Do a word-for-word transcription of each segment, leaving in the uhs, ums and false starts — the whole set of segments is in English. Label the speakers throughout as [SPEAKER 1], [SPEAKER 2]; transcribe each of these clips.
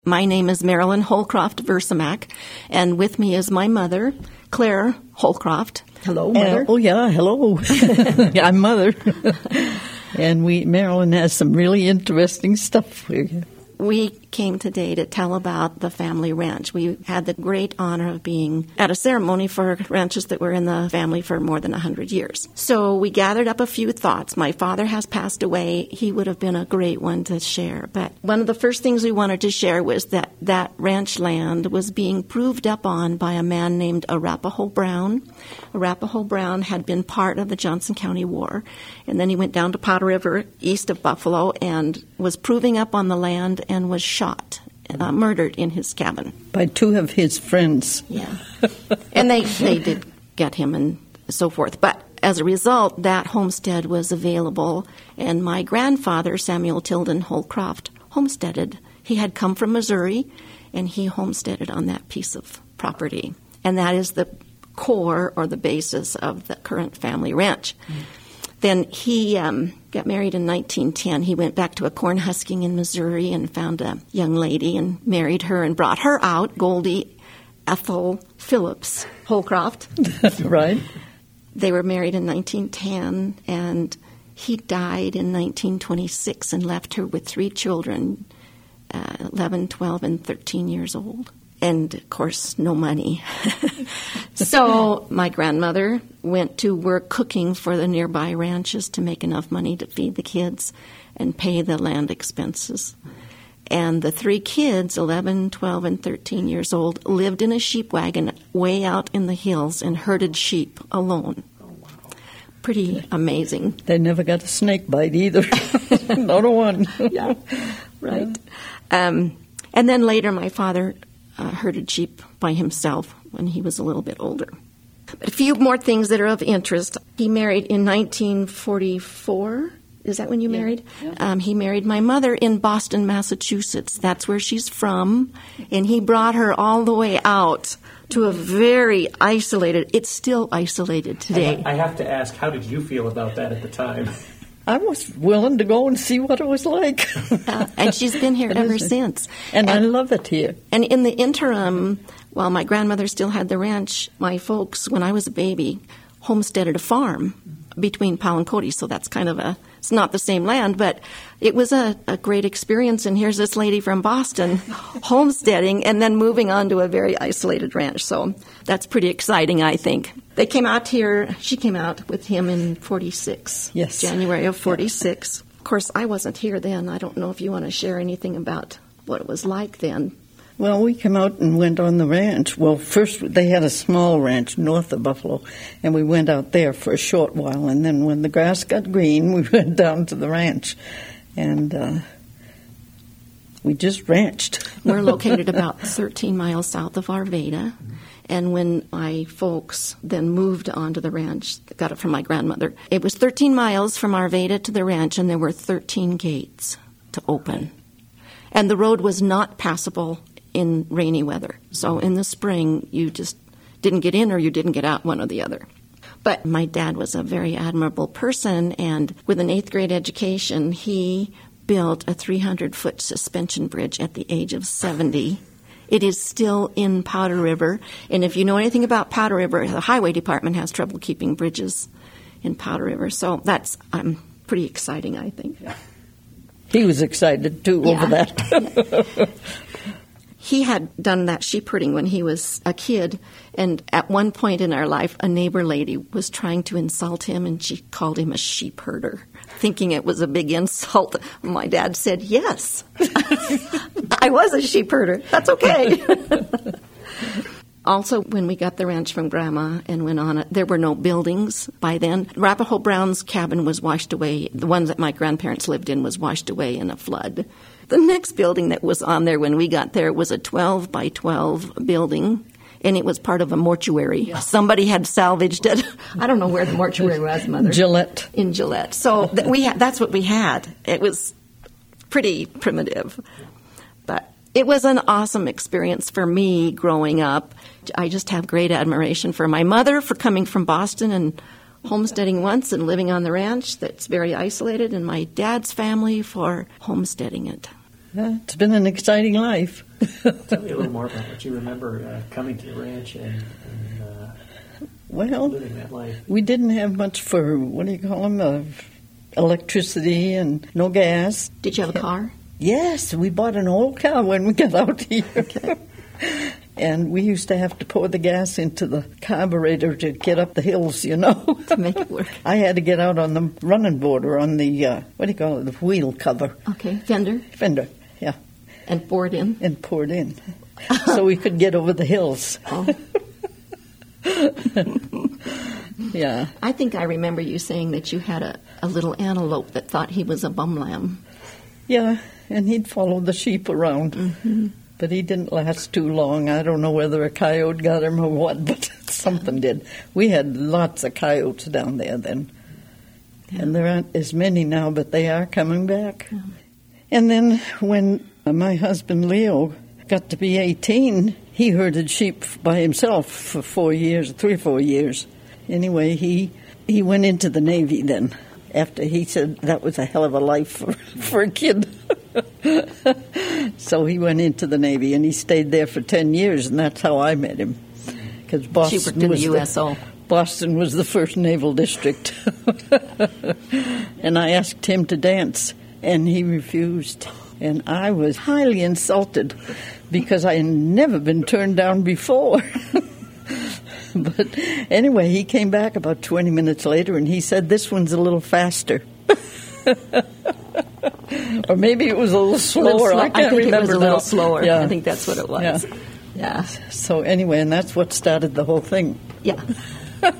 [SPEAKER 1] My name is Marilyn Holcroft Versamack, and with me is my mother, Claire Holcroft. Hello, Mother.
[SPEAKER 2] Uh, oh, yeah, hello. I'm Mother. And we Marilyn has some really interesting stuff for you.
[SPEAKER 1] We came today to tell about the family ranch. We had the great honor of being at a ceremony for ranches that were in the family for more than one hundred years. So we gathered up a few thoughts. My father has passed away. He would have been a great one to share. But one of the first things we wanted to share was that that ranch land was being proved up on by a man named Arapahoe Brown. Arapahoe Brown had been part of the Johnson County War, and then he went down to Powder River east of Buffalo and was proving up on the land and was shot, uh, murdered in his cabin.
[SPEAKER 2] By two of his friends.
[SPEAKER 1] Yeah. And they, they did get him and so forth. But as a result, that homestead was available, and my grandfather, Samuel Tilden Holcroft, homesteaded. He had come from Missouri, and he homesteaded on that piece of property. And that is the core or the basis of the current family ranch. Mm. Then he um, got married in nineteen ten. He went back to a corn husking in Missouri and found a young lady and married her and brought her out, Goldie Ethel Phillips Holcroft.
[SPEAKER 2] Right.
[SPEAKER 1] They were married in nineteen ten, and he died in nineteen twenty-six and left her with three children, uh, eleven, twelve, and thirteen years old. And, of course, no money. So my grandmother went to work cooking for the nearby ranches to make enough money to feed the kids and pay the land expenses. And the three kids, eleven, twelve, and thirteen years old, lived in a sheep wagon way out in the hills and herded sheep alone. Pretty amazing.
[SPEAKER 2] They never got a snake bite either. Not a one.
[SPEAKER 1] Yeah, right. Um, and then later my father Uh, herded sheep by himself when he was a little bit older. But a few more things that are of interest. He married in nineteen forty-four. Is that when you
[SPEAKER 2] yeah.
[SPEAKER 1] married?
[SPEAKER 2] Yeah.
[SPEAKER 1] Um, he married my mother in Boston, Massachusetts. That's where she's from. And he brought her all the way out to a very isolated, it's still isolated today.
[SPEAKER 3] I, I have to ask, how did you feel about that at the time?
[SPEAKER 2] I was willing to go and see what it was like.
[SPEAKER 1] uh, and she's been here ever since.
[SPEAKER 2] And, and I love it here.
[SPEAKER 1] And in the interim, while my grandmother still had the ranch, my folks, when I was a baby, homesteaded a farm between Powell and Cody. So that's kind of a, it's not the same land, but it was a, a great experience. And here's this lady from Boston homesteading and then moving on to a very isolated ranch. So that's pretty exciting, I think. They came out here, she came out with him in forty-six.
[SPEAKER 2] Yes.
[SPEAKER 1] January of forty-six. Of course, I wasn't here then. I don't know if you want to share anything about what it was like then.
[SPEAKER 2] Well, we came out and went on the ranch. Well, first they had a small ranch north of Buffalo, and we went out there for a short while. And then when the grass got green, we went down to the ranch, and uh, we just ranched.
[SPEAKER 1] We're located about thirteen miles south of Arvada. And when my folks then moved on to the ranch, got it from my grandmother, it was thirteen miles from Arvada to the ranch, and there were thirteen gates to open. And the road was not passable in rainy weather. So in the spring, you just didn't get in or you didn't get out, one or the other. But my dad was a very admirable person, and with an eighth grade education, he built a three hundred foot suspension bridge at the age of seventy. It is still in Powder River, and if you know anything about Powder River, the highway department has trouble keeping bridges in Powder River. So that's um, pretty exciting, I think. Yeah.
[SPEAKER 2] He was excited, too,
[SPEAKER 1] yeah.
[SPEAKER 2] over that.
[SPEAKER 1] He had done that sheep herding when he was a kid, and at one point in our life, a neighbor lady was trying to insult him, and she called him a sheep herder, thinking it was a big insult. My dad said, yes, I was a sheep herder. That's okay. Also, when we got the ranch from Grandma and went on it, there were no buildings by then. Arapahoe Brown's cabin was washed away. The one that my grandparents lived in was washed away in a flood. The next building that was on there when we got there was a twelve by twelve building, and it was part of a mortuary. Yeah. Somebody had salvaged it. I don't know where the mortuary was, Mother.
[SPEAKER 2] Gillette.
[SPEAKER 1] In Gillette. So th- we ha- that's what we had. It was pretty primitive. But it was an awesome experience for me growing up. I just have great admiration for my mother for coming from Boston and homesteading once and living on the ranch that's very isolated, and my dad's family for homesteading it.
[SPEAKER 2] Uh, it's been an exciting life.
[SPEAKER 3] Tell me a little more about what you remember uh, coming to the ranch and, and uh,
[SPEAKER 2] well,
[SPEAKER 3] living that life.
[SPEAKER 2] We didn't have much for, what do you call them, uh, electricity and no gas.
[SPEAKER 1] Did you have a car?
[SPEAKER 2] Yes, we bought an old car when we got out here.
[SPEAKER 1] Okay.
[SPEAKER 2] And we used to have to pour the gas into the carburetor to get up the hills, you know.
[SPEAKER 1] To make it work.
[SPEAKER 2] I had to get out on the running board or on the, uh, what do you call it, the wheel cover.
[SPEAKER 1] Okay, fender.
[SPEAKER 2] Fender, yeah.
[SPEAKER 1] And poured in.
[SPEAKER 2] And poured in. So we could get over the hills.
[SPEAKER 1] Oh.
[SPEAKER 2] Yeah.
[SPEAKER 1] I think I remember you saying that you had a, a little antelope that thought he was a bum lamb.
[SPEAKER 2] Yeah, and he'd follow the sheep around.
[SPEAKER 1] Mm-hmm.
[SPEAKER 2] But he didn't last too long. I don't know whether a coyote got him or what, but something did. We had lots of coyotes down there then. Yeah. And there aren't as many now, but they are coming back. Yeah. And then when my husband Leo got to be eighteen, he herded sheep by himself for four years, three or four years. Anyway, he he went into the Navy then, after he said that was a hell of a life for, for a kid. So he went into the Navy, and he stayed there for ten years, and that's how I met him. Because Boston
[SPEAKER 1] she worked in
[SPEAKER 2] was
[SPEAKER 1] the U S O.
[SPEAKER 2] The, Boston was the first naval district. And I asked him to dance, and he refused. And I was highly insulted because I had never been turned down before. But anyway, he came back about twenty minutes later, and he said, "This one's a little faster." Or maybe it was a little slower.
[SPEAKER 1] A little sl-
[SPEAKER 2] I can't
[SPEAKER 1] I think
[SPEAKER 2] remember
[SPEAKER 1] it was a
[SPEAKER 2] now.
[SPEAKER 1] little slower.
[SPEAKER 2] Yeah.
[SPEAKER 1] I think that's what it was.
[SPEAKER 2] Yeah.
[SPEAKER 1] Yeah.
[SPEAKER 2] So anyway, and that's what started the whole thing.
[SPEAKER 1] Yeah. uh,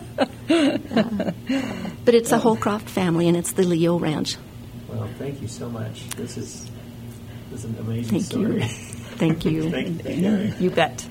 [SPEAKER 1] but it's a Holcroft family, and it's the Leo Ranch.
[SPEAKER 3] Well, thank you so much. This is, this is an amazing
[SPEAKER 1] Thank
[SPEAKER 3] story.
[SPEAKER 1] you. Thank you.
[SPEAKER 3] Thank you.
[SPEAKER 1] You bet.